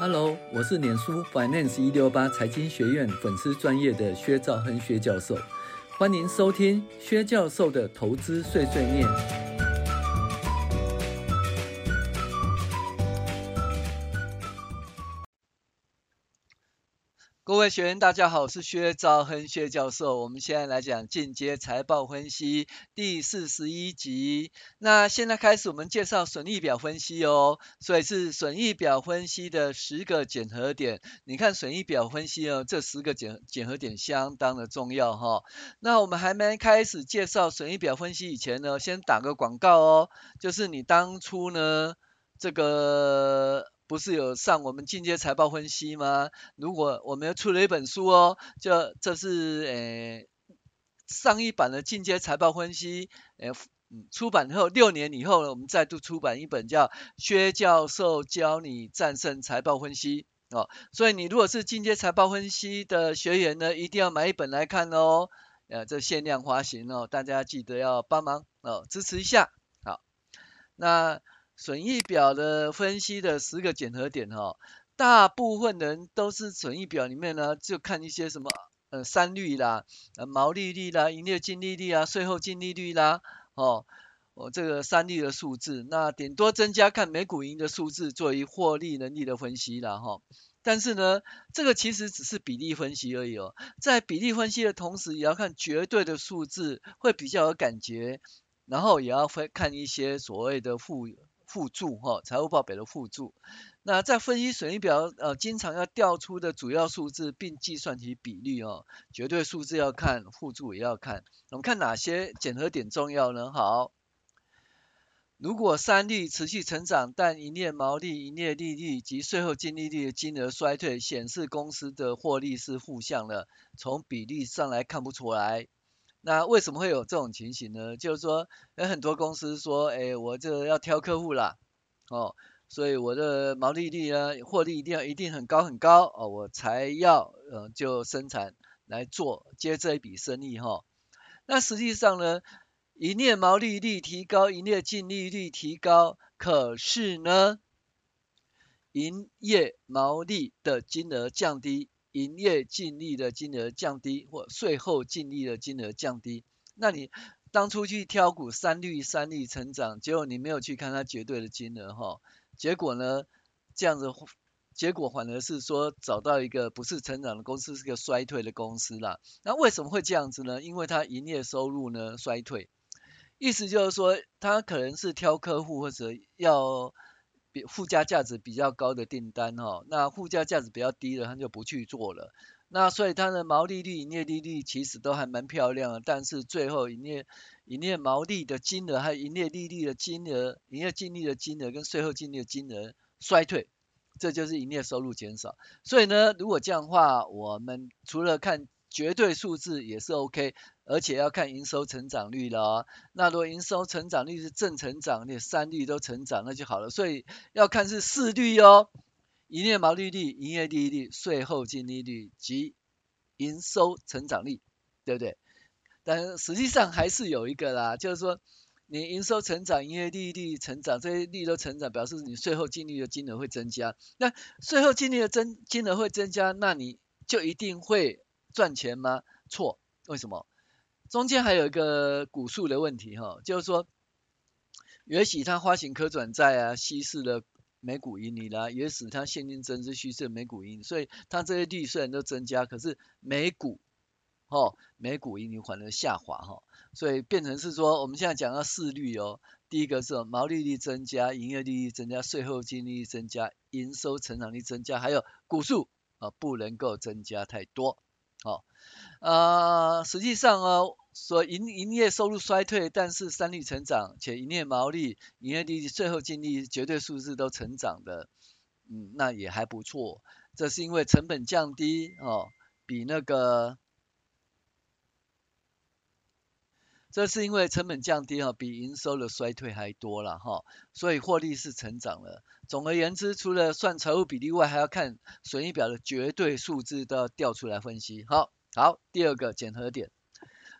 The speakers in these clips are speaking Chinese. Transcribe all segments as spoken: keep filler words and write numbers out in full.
Hello， 我是脸书 Finance 一六八财经学院粉丝专业的薛兆亨薛教授，欢迎收听薛教授的投资碎碎念。各位学员大家好，我是薛兆亨薛教授。我们现在来讲进阶财报分析第四十一集。那现在开始我们介绍损益表分析哦，所以是损益表分析的十个检核点。你看损益表分析哦，这十个检检核点相当的重要哈、哦。那我们还没开始介绍损益表分析以前呢，先打个广告哦，就是你当初呢这个不是有上我们进阶财报分析吗？如果我们又出了一本书哦，就这是诶上一版的进阶财报分析，诶出版后六年以后呢，我们再度出版一本叫薛教授教你战胜财报分析哦。所以你如果是进阶财报分析的学员呢，一定要买一本来看哦。呃，这限量发行哦，大家记得要帮忙哦，支持一下。好，那损益表的分析的十个检核点哈、哦，大部分人都是损益表里面呢，就看一些什么呃三率啦、呃毛利率啦、营业净利率啊、税后净利率啦，哦，哦这个三率的数字，那顶多增加看每股盈的数字作为获利能力的分析啦哈、哦。但是呢，这个其实只是比例分析而已哦，在比例分析的同时，也要看绝对的数字，会比较有感觉，然后也要分看一些所谓的附附注哈、哦，财务报表的附注。那在分析损益表，呃，经常要调出的主要数字，并计算其比率哦。绝对数字要看，附注也要看。我们看哪些检核点重要呢？好，如果三率持续成长，但营业毛利、营业利率及税后净利率的金额衰退，显示公司的获利是负向的，从比例上来看不出来。那为什么会有这种情形呢？就是说，有很多公司说，哎，我这要挑客户啦，哦，所以我的毛利率呢，获利一定要一定很高很高哦，我才要呃就生产来做接这一笔生意哈、哦。那实际上呢，营业毛利率提高，营业净利率提高，可是呢，营业毛利的金额降低，营业净利的金额降低，或税后净利的金额降低。那你当初去挑股三率三率成长，结果你没有去看它绝对的金额哈，结果呢，这样子，结果反而是说找到一个不是成长的公司，是个衰退的公司啦。那为什么会这样子呢？因为它营业收入呢衰退，意思就是说它可能是挑客户或者要比附加价值比较高的订单哈、哦，那附加价值比较低的，他就不去做了。那所以它的毛利率、营业利率其实都还蛮漂亮的，但是最后营业营业毛利的金额还有营业利率的金额、营业净利的金额跟税后净利的金额衰退，这就是营业收入减少。所以呢，如果这样的话，我们除了看绝对数字也是 OK， 而且要看营收成长率了、哦。那如果营收成长率是正成长，你三率都成长，那就好了。所以要看是四率哦，营业毛利率、营业利率、税后净利率及营收成长率，对不对？但实际上还是有一个啦，就是说你营收成长、营业利率成长，这些利都成长，表示你税后净利的金额会增加。那税后净利的增金额会增加，那你就一定会赚钱吗？错，为什么？中间还有一个股数的问题哈，就是说，也许它发行可转债啊，稀释了每股盈利啦，也使它现金增资稀释每股盈利，所以它这些率虽然都增加，可是每股哦，每股盈利反而下滑哈、哦，所以变成是说，我们现在讲到四率哦，第一个是毛利率增加，营业利率增加，税后净利率增加，营收成长率增加，还有股数啊、哦、不能够增加太多，好、哦。呃，实际上哦，说营营业收入衰退，但是三率成长，且营业毛利、营业利率、税后净利绝对数字都成长的，嗯，那也还不错。这是因为成本降低哦，比那个，这是因为成本降低哦，比营收的衰退还多了哈、哦，所以获利是成长了。总而言之，除了算财务比例外，还要看损益表的绝对数字都要调出来分析。好。好，第二个检核点，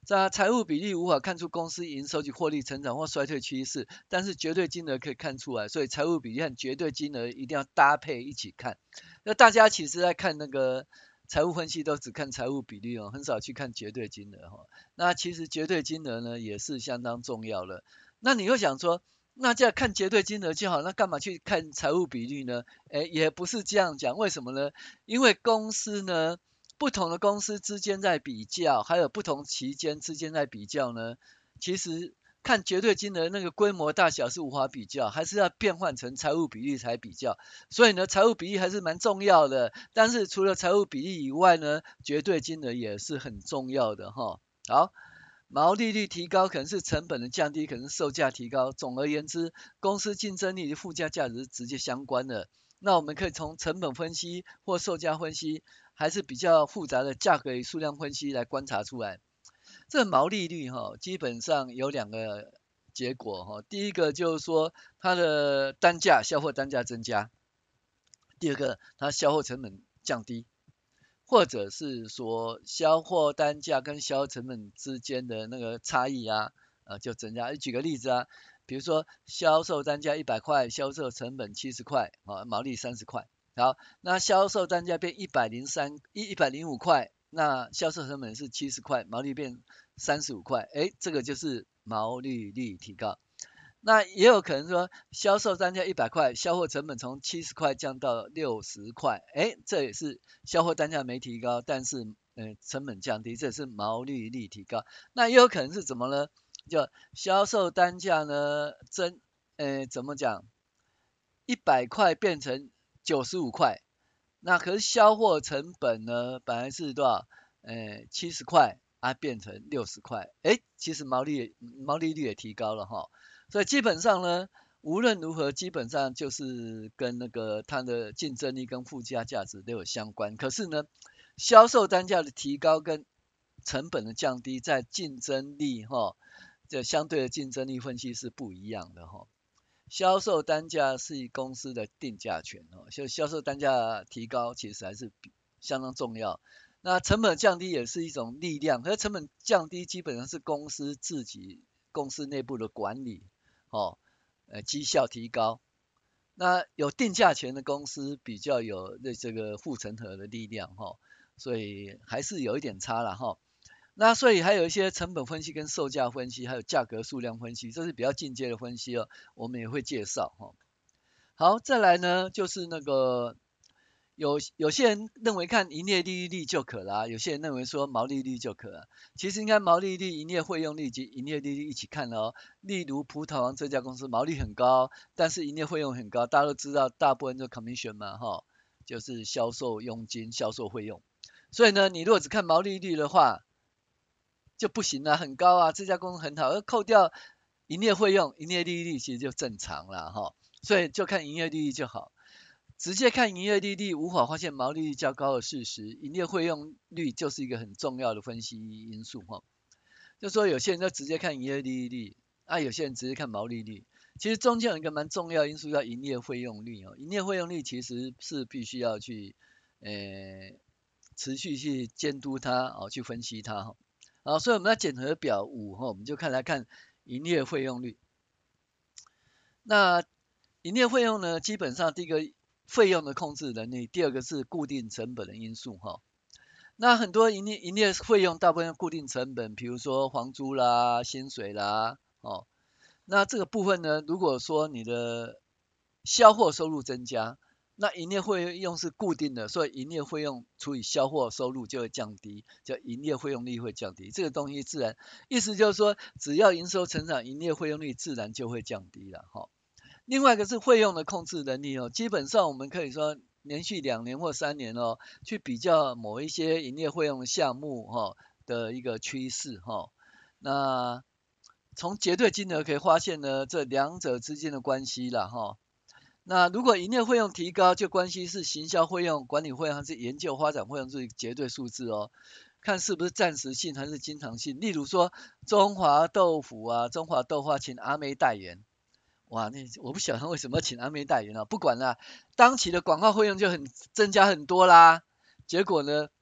在财务比例无法看出公司营收及获利成长或衰退趋势，但是绝对金额可以看出来，所以财务比例和绝对金额一定要搭配一起看。那大家其实在看那个财务分析都只看财务比例哦，很少去看绝对金额哈。那其实绝对金额呢也是相当重要的。那你会想说，那这样看绝对金额就好，那干嘛去看财务比率呢？诶，也不是这样讲，为什么呢？因为公司呢，不同的公司之间在比较，还有不同期间之间在比较呢，其实看绝对金额那个规模大小是无法比较，还是要变换成财务比率才比较。所以呢，财务比例还是蛮重要的。但是除了财务比例以外呢，绝对金额也是很重要的哈。好。毛利率提高可能是成本的降低，可能是售价提高。总而言之，公司竞争力与附加价值是直接相关的。那我们可以从成本分析或售价分析，还是比较复杂的价格与数量分析来观察出来。这毛利率哈，基本上有两个结果哈。第一个就是说它的单价销货单价增加，第二个它销货成本降低。或者是说销货单价跟销售成本之间的那个差异啊，呃就增加。举个例子啊，比如说销售单价一百块，销售成本七十块，啊，毛利三十块。好，那销售单价变一百零三一一百零五块，那销售成本是七十块，毛利变三十五块，哎，这个就是毛利率提高。那也有可能说销售单价一百块，销货成本从七十块降到六十块，哎，这也是销货单价没提高，但是呃成本降低，这也是毛利率提高。那也有可能是怎么呢？就销售单价呢增，呃怎么讲？一百块变成九十五块，那可是销货成本呢本来是多少？呃七十块啊变成六十块，哎，其实毛利毛利率也提高了哈。所以基本上呢，无论如何，基本上就是跟那个它的竞争力跟附加价值都有相关。可是呢，销售单价的提高跟成本的降低，在竞争力哈，这相对的竞争力分析是不一样的哈。销售单价是公司的定价权哦，就销售单价提高其实还是相当重要。那成本降低也是一种力量，可是成本降低基本上是公司自己公司内部的管理。哦，呃，绩效提高。那有定价权的公司比较有那这个护城河的力量哈、哦，所以还是有一点差了哈、哦。那所以还有一些成本分析跟售价分析，还有价格数量分析，这是比较进阶的分析哦，我们也会介绍哈、哦。好，再来呢就是那个有有些人认为看营业利率就可了、啊，有些人认为说毛利率就可了。其实应该毛利率、营业费用率及营业利率一起看哦。例如葡萄王这家公司毛利很高，但是营业费用很高，大家都知道大部分就 commission 嘛哈，就是销售佣金、销售费用。所以呢，你如果只看毛利率的话就不行啊，很高啊，这家公司很好，而扣掉营业费用、营业利率其实就正常了哈。所以就看营业利率就好。直接看营业利率无法发现毛利率较高的事实，营业费用率就是一个很重要的分析因素哈。就说有些人就直接看营业利率，啊有些人直接看毛利率，其实中间有一个蛮重要的因素叫营业费用率哦。营业费用率其实是必须要去呃持续去监督它哦，去分析它哈。好，所以我们要检核表五哈，我们就看来看营业费用率。那营业费用呢，基本上第一个费用的控制能力，第二个是固定成本的因素哈。那很多营业营业费用大部分固定成本，比如说房租啦、薪水啦，哦，那这个部分呢，如果说你的销货收入增加，那营业费用是固定的，所以营业费用除以销货收入就会降低，叫营业费用率会降低。这个东西自然，意思就是说，只要营收成长，营业费用率自然就会降低了哈。另外一个是费用的控制能力哦，基本上我们可以说连续两年或三年哦，去比较某一些营业费用项目哈的一个趋势哈。那从绝对金额可以发现呢，这两者之间的关系了哈。那如果营业费用提高，就关系是行销费用、管理费用还是研究发展费用是绝对数字哦，看是不是暂时性还是经常性。例如说中华豆腐啊，中华豆花请阿妹代言。哇，那我不晓得为什么请阿妹代言啊，不管啦，当期的广告费用就很增加很多啦。结果呢，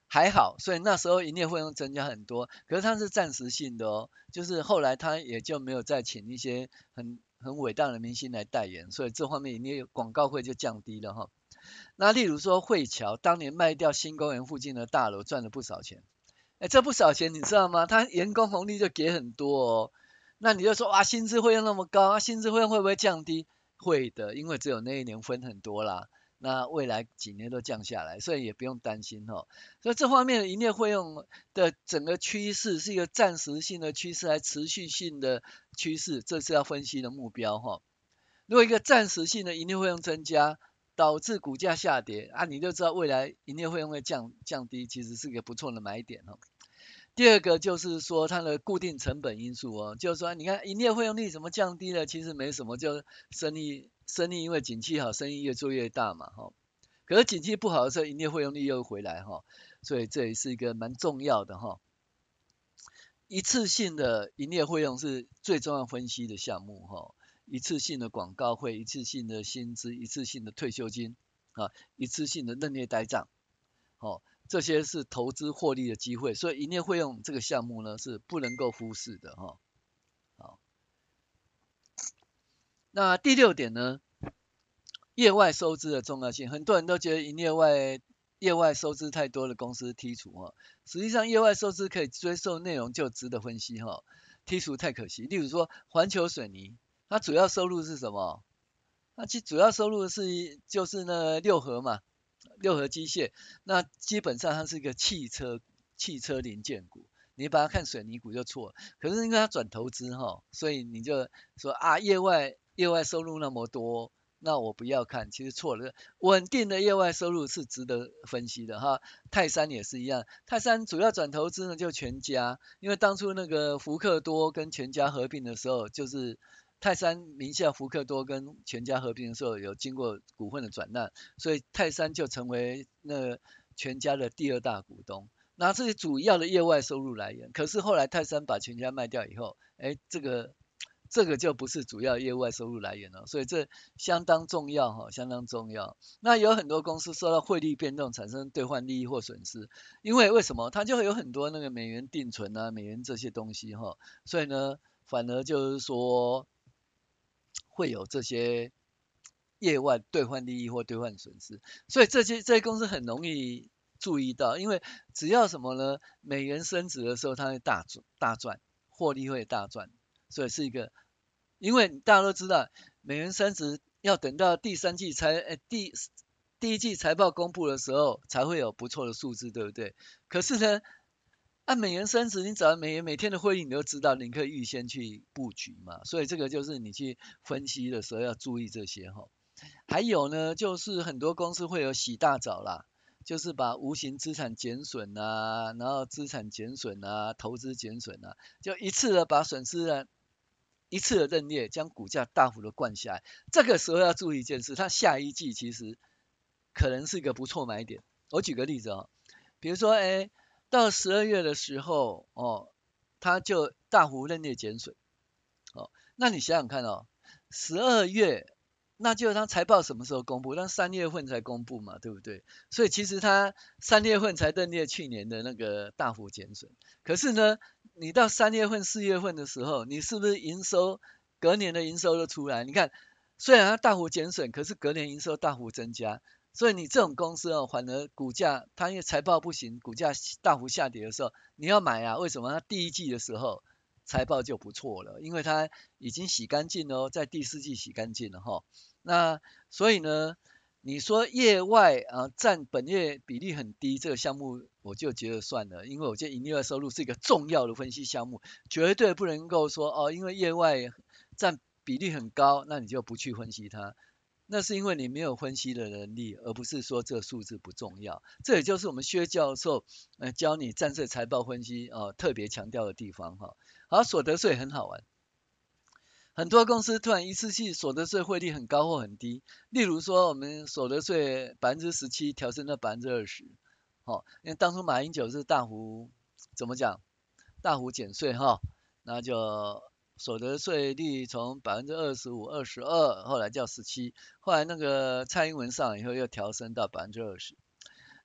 还好，所以那时候营业费用增加很多，可是它是暂时性的哦，就是后来他也就没有再请一些很很伟大的明星来代言，所以这方面营业广告费就降低了哈。那例如说汇侨当年卖掉新公园附近的大楼赚了不少钱，哎，这不少钱你知道吗？他员工红利就给很多哦，那你就说啊薪资费用那么高，啊薪资费用会不会降低？会的，因为只有那一年分很多啦。那未来几年都降下来，所以也不用担心哦。所以这方面的营业费用的整个趋势是一个暂时性的趋势，还持续性的趋势，这是要分析的目标哈。如果一个暂时性的营业费用增加，导致股价下跌啊，你就知道未来营业费用会降降低，其实是一个不错的买点哦。第二个就是说它的固定成本因素哦，就是说你看营业费用率怎么降低了，其实没什么，就生意生意因为景气好，生意越做越大嘛哈。可是景气不好的时候，营业费用率又回来哈，所以这也是一个蛮重要的哈。一次性的营业费用是最重要分析的项目哈，一次性的广告费，一次性的薪资，一次性的退休金啊，一次性的任业呆账，哦，这些是投资获利的机会，所以营业费用这个项目呢是不能够忽视的哈。好，那第六点呢，业外收支的重要性，很多人都觉得营业外业外收支太多的公司剔除哈，实际上业外收支可以追溯内容就值得分析哈，剔除太可惜。例如说环球水泥，它主要收入是什么？它其主要收入是就是那六合嘛，六合机械，那基本上它是一个汽车汽车零件股，你把它看水泥股就错了。可是因为它转投资哈，所以你就说啊业外业外收入那么多，那我不要看，其实错了。稳定的业外收入是值得分析的哈。泰山也是一样，泰山主要转投资呢就全家，因为当初那个福克多跟全家合并的时候，就是泰山名下福克多跟全家合并的时候有经过股份的转让，所以泰山就成为那全家的第二大股东。那这是主要的业外收入来源，可是后来泰山把全家卖掉以后，哎，这个这个就不是主要业外收入来源了，所以这相当重要哈，相当重要。那有很多公司受到汇率变动产生兑换利益或损失，因为为什么？它就会有很多那个美元定存啊、美元这些东西哈，所以呢，反而就是说会有这些业外兑换利益或兑换损失，所以这些这些公司很容易注意到，因为只要什么呢？美元升值的时候，它会大赚大赚，获利会大赚，所以是一个，因为大家都知道，美元升值要等到第三季财呃第第一季财报公布的时候，才会有不错的数字，对不对？可是呢，按美元升值，你只要美元每天的汇率，你都知道，你可以预先去布局嘛。所以这个就是你去分析的时候要注意这些哈。还有呢，就是很多公司会有洗大澡啦，就是把无形资产减损啊，然后资产减损啊，投资减损啊，就一次的把损失呢一次的认列，将股价大幅的灌下来。这个时候要注意一件事，它下一季其实可能是一个不错买点。我举个例子哦，比如说，哎，到十二月的时候，哦，它就大幅认列减损，哦，那你想想看哦，十二月，那就是它财报什么时候公布？那三月份才公布嘛，对不对？所以其实它三月份才认列去年的那个大幅减损，可是呢，你到三月份、四月份的时候，你是不是营收隔年的营收都出来？你看，虽然它大幅减损，可是隔年营收大幅增加。所以你这种公司哦，反而股价它因为财报不行，股价大幅下跌的时候，你要买啊？为什么？它第一季的时候财报就不错了，因为它已经洗干净了哦，在第四季洗干净了哈。那所以呢，你说业外啊占本业比例很低，这个项目我就觉得算了，因为我觉得营业外收入是一个重要的分析项目，绝对不能够说哦，因为业外占比例很高，那你就不去分析它。那是因为你没有分析的能力，而不是说这个数字不重要。这也就是我们薛教授呃教你战略财报分析啊、呃、特别强调的地方哈。好，所得税很好玩，很多公司突然一次性所得税汇率很高或很低，例如说我们所得税百分之十七调升到百分之二十，哦，因为当初马英九是大幅怎么讲，大幅减税哈，那就所得税率从百分之二十五、二十二，后来叫十七，后来那个蔡英文上以后又调升到百分之二十。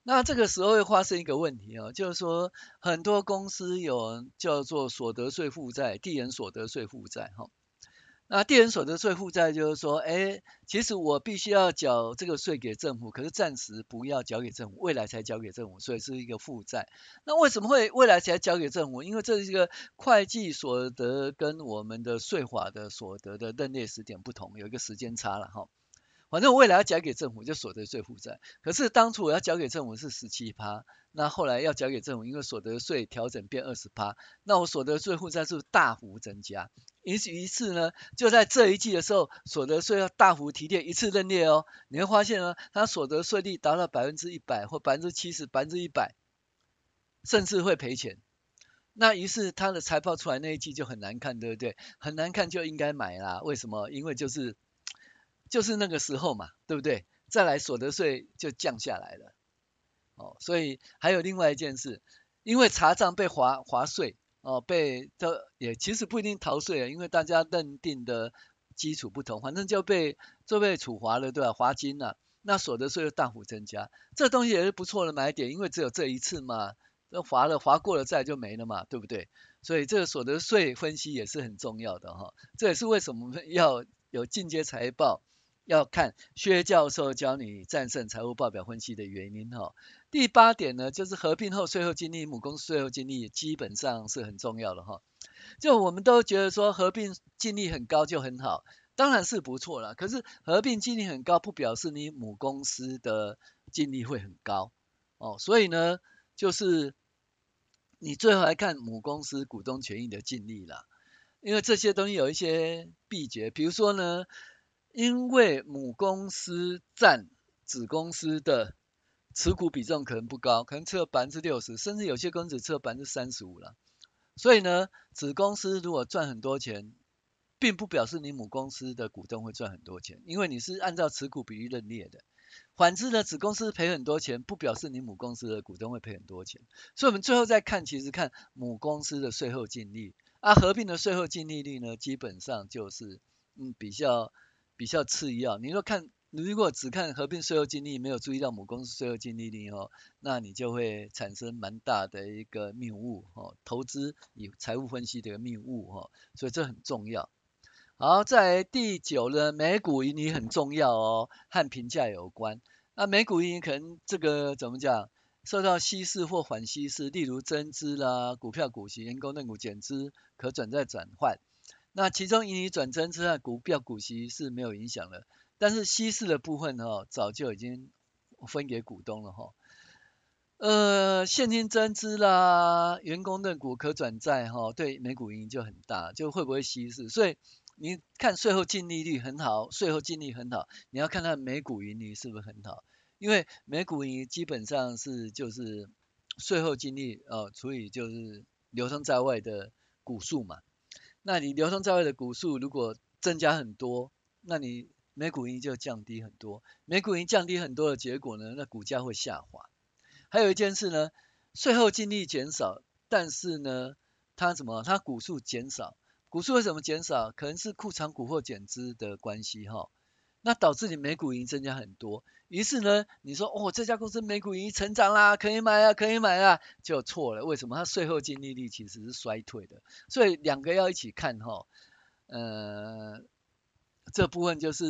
那这个时候会发生一个问题哦，就是说很多公司有叫做所得税负债、地人所得税负债哈。那地人所得税负债就是说，哎，其实我必须要缴这个税给政府，可是暂时不要缴给政府，未来才缴给政府，所以是一个负债。那为什么会未来才缴给政府？因为这是一个会计所得跟我们的税法的所得的认列时点不同，有一个时间差了哈。反正我未来要缴给政府就所得税负债，可是当初我要缴给政府是 百分之十七， 那后来要缴给政府，因为所得税调整变 百分之二十， 那我所得税负债是不是大幅增加？于是呢，就在这一季的时候，所得税要大幅提列，一次认列哦，你会发现呢，它所得税率达到百分之一百或百分之七十、百分之一百，甚至会赔钱。那于是它的财报出来那一季就很难看，对不对？很难看就应该买啦，为什么？因为就是就是那个时候嘛，对不对？再来所得税就降下来了，哦，所以还有另外一件事，因为查账被划划税，哦，被这也其实不一定逃税啊，因为大家认定的基础不同，反正就被就被处罚了，对吧？罚金了，那所得税又大幅增加，这东西也是不错的买点，因为只有这一次嘛，那罚了罚过了债就没了嘛，对不对？所以这个所得税分析也是很重要的哈，这也是为什么我们要有进阶财报。要看薛教授教你战胜财务报表分析的原因哈。第八点呢，就是合并后税后净利、母公司税后净利基本上是很重要的哈。就我们都觉得说合并净利很高就很好，当然是不错啦。可是合并净利很高不表示你母公司的净利会很高哦。所以呢，就是你最后来看母公司股东权益的净利啦，因为这些东西有一些秘诀，比如说呢。因为母公司占子公司的持股比重可能不高，可能只有百分之六十，甚至有些公司只有百分之三十五了。所以呢，子公司如果赚很多钱，并不表示你母公司的股东会赚很多钱，因为你是按照持股比例认列的。反之呢，子公司赔很多钱，不表示你母公司的股东会赔很多钱。所以我们最后再看，其实看母公司的税后净利，啊，合并的税后净利率呢，基本上就是嗯比较。比较次要。你说看，你如果只看合并税后净利，没有注意到母公司税后净利率哦，那你就会产生蛮大的一个谬误哦，投资以财务分析的一个谬误哦，所以这很重要。好，在第九呢，每股盈余很重要哦，和评价有关。那每股盈余可能这个怎么讲？受到稀释或反稀释，例如增资啦、股票股息、员工认股减资、可转债转换。那其中盈余转增之后，股票股息是没有影响的，但是稀释的部分哈，早就已经分给股东了哈。呃，现金增资啦，员工认股可转债哈，对每股盈余就很大，就会不会稀释？所以你看税后净利率很好，税后净利很好，你要看它每股盈余是不是很好，因为每股盈余基本上是就是税后净利呃除以就是流通在外的股数嘛。那你流通在外的股数如果增加很多，那你每股盈就降低很多，每股盈降低很多的结果呢，那股价会下滑。还有一件事呢，税后净利减少，但是呢，它怎么？它股数减少，股数为什么减少？可能是库藏股或减资的关系哈。那导致你每股盈增加很多，于是呢，你说哦，这家公司每股盈成长啦，可以买啊，可以买啊，就错了。为什么？它税后净利率其实是衰退的，所以两个要一起看哈。呃，这部分就是，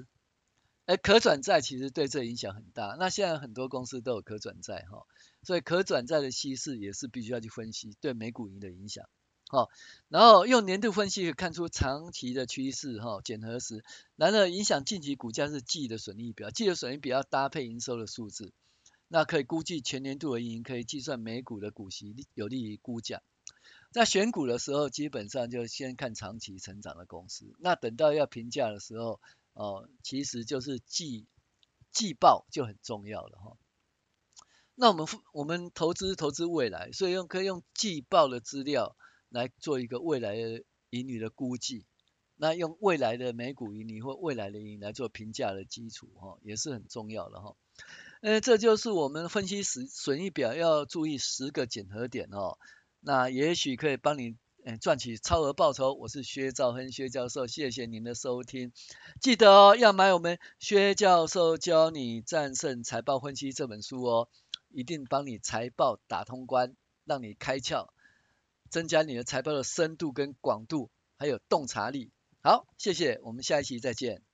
哎，可转债其实对这影响很大。那现在很多公司都有可转债哈，所以可转债的稀释也是必须要去分析对每股盈的影响。好，然后用年度分析可以看出长期的趋势哈，检核时，然而影响近期股价是季的损益表，季的损益表要搭配营收的数字，那可以估计全年度的盈，可以计算每股的股息，有利于估价。在选股的时候，基本上就先看长期成长的公司，那等到要评价的时候，哦，其实就是季季报就很重要了哈。那我们我们投资投资未来，所以用可以用季报的资料来做一个未来的盈余的估计，那用未来的每股盈余或未来的盈余来做评价的基础哈，也是很重要的哈。呃，这就是我们分析时损益表要注意十个检核点哦，那也许可以帮你嗯赚取超额报酬。我是薛兆亨薛教授，谢谢您的收听。记得哦，要买我们薛教授教你战胜财报分析这本书哦。 一定帮你财报打通关，让你开窍，增加你的财报的深度跟广度，还有洞察力。好，谢谢，我们下一期再见。